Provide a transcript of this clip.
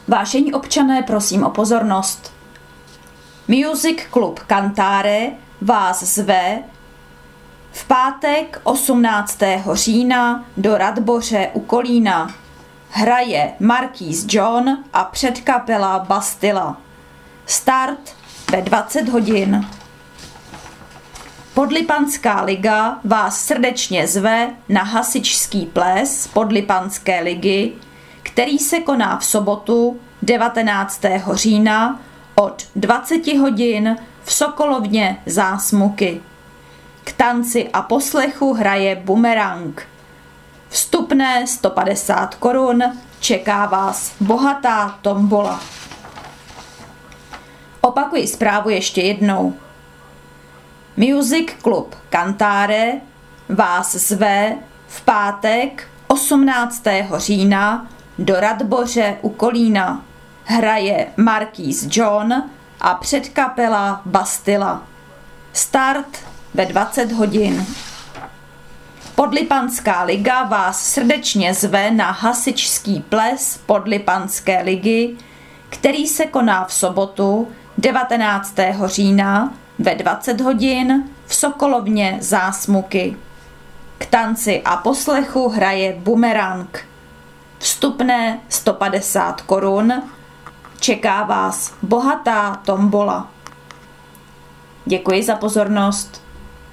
Vážení občané, prosím o pozornost. Music Club Cantare vás zve v pátek 18. října do Radboře u Kolína. Hraje Marquis John a předkapela Bastilla. Start ve 20 hodin. Podlipanská liga vás srdečně zve na hasičský ples Podlipanské ligy, který se koná v sobotu 19. října od 20 hodin v Sokolovně Zásmuky. K tanci a poslechu hraje Bumerang. Vstupné 150 korun, čeká vás bohatá tombola. Opakuji zprávu ještě jednou. Music Club Cantare vás zve v pátek 18. října do Radboře u Kolína. Hraje Marquis John a předkapela Bastilla. Start ve 20 hodin. Podlipanská liga vás srdečně zve na hasičský ples Podlipanské ligy, který se koná v sobotu 19. října ve 20 hodin v Sokolovně Zásmuky. K tanci a poslechu hraje Bumerang. Vstupné 150 korun, čeká vás bohatá tombola. Děkuji za pozornost.